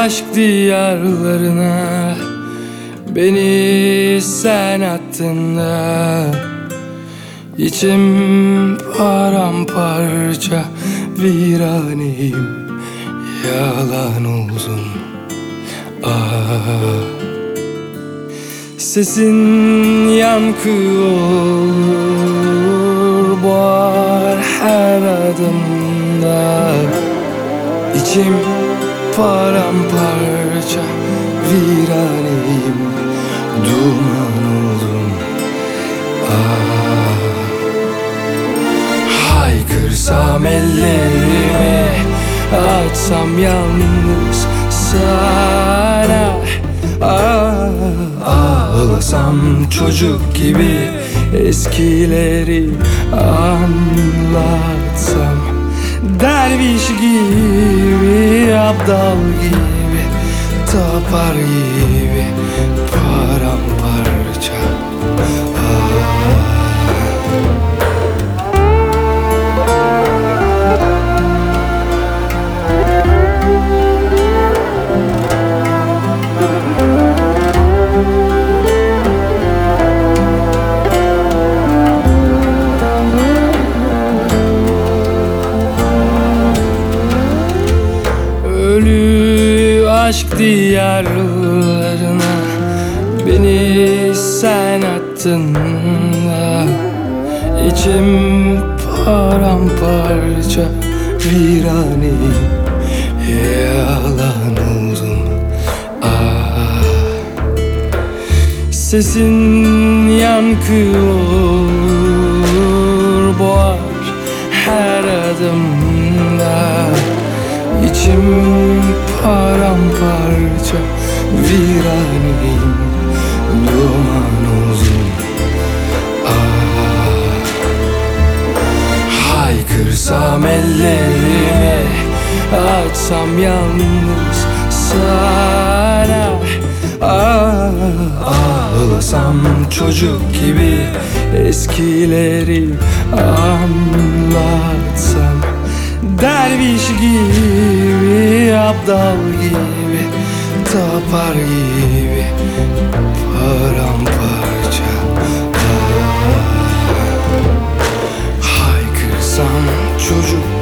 aşk diyarlarına beni sen attın da İçim paramparça, viraneyim, yalan oldun. Sesin yankı olur, boğar her adımda. İçim paramparça, viraneyim, duman oldum. Haykırsam ellerimi, açsam yalnız sana. Ağlasam çocuk gibi, eskileri anlatsam. Derviş gibi, abdal gibi, tapar gibi, paramparça. Ölü aşk diyarlarına beni sen attın da İçim paramparça, viraneyim, yalan oldum. Sesin yankı olur, boğar her adımda. İçim paramparça, viraneyim, duman oldum. Haykırsam ellerimi, açsam yalnız sana. Ağlasam çocuk gibi, eskileri anlatsam. Derviş gibi, abdal gibi, tapar gibi, paramparça. Haykırsam çocuk